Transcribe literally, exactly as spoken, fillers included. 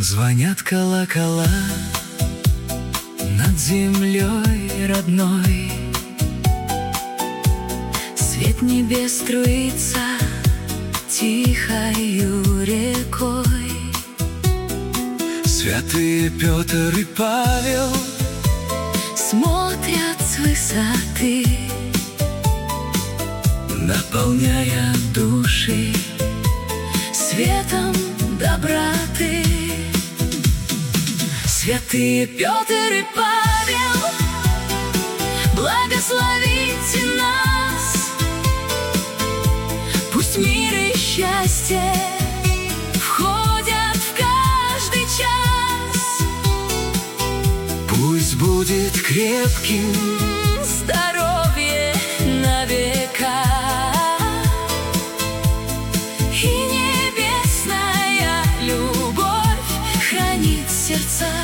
Звонят колокола над землей родной, свет небес струится тихою рекой. Святые Петр и Павел смотрят с высоты, наполняя души светом доброты. Святые Петр и Павел, благословите нас, пусть мир и счастье входят в каждый час. Пусть будет крепким здоровье на века, и небесная любовь хранит сердца.